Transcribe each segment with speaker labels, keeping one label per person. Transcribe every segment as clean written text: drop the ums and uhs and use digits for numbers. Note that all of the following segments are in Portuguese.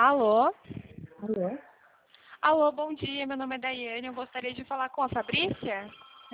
Speaker 1: Alô?
Speaker 2: Alô?
Speaker 1: Alô, bom dia. Meu nome é Daiane. Eu gostaria de falar com a Fabrícia.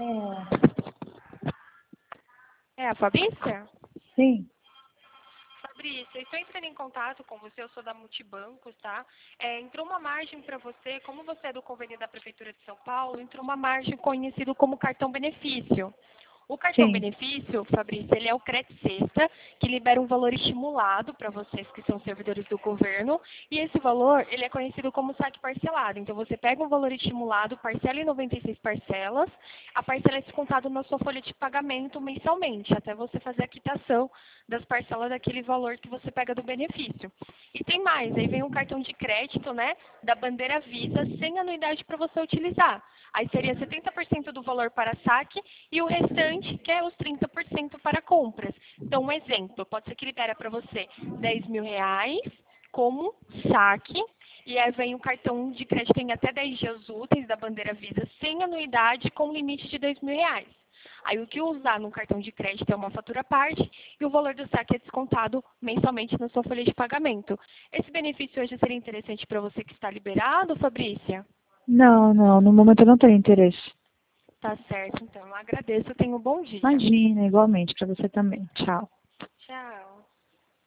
Speaker 1: É a Fabrícia?
Speaker 2: Sim.
Speaker 1: Fabrícia, estou entrando em contato com você. Eu sou da Multibancos, tá? Entrou uma margem para você. Como você é do convênio da Prefeitura de São Paulo, entrou uma margem conhecido como cartão benefício. O cartão
Speaker 2: Sim.
Speaker 1: benefício, Fabrício, ele é o Cred Sexta, que libera um valor estimulado para vocês que são servidores do governo, e esse valor, ele é conhecido como saque parcelado. Então, você pega um valor estimulado, parcela em 96 parcelas, a parcela é descontada na sua folha de pagamento mensalmente, até você fazer a quitação das parcelas daquele valor que você pega do benefício. E tem mais, aí vem um cartão de crédito, né, da bandeira Visa, sem anuidade para você utilizar. Aí seria 70% do valor para saque e o restante, que é os 30% para compras. Então, um exemplo, pode ser que libera para você R$ 10.000 como saque, e aí vem o cartão de crédito em até 10 dias úteis da bandeira Visa, sem anuidade, com limite de R$ 2.000. Aí o que usar no cartão de crédito é uma fatura à parte e o valor do saque é descontado mensalmente na sua folha de pagamento. Esse benefício hoje seria interessante para você que está liberado, Fabrícia?
Speaker 2: Não, não, no momento eu não tenho interesse.
Speaker 1: Tá certo, então. Eu agradeço. Tenha um bom dia.
Speaker 2: Imagina, igualmente, para você também. Tchau.
Speaker 1: Tchau.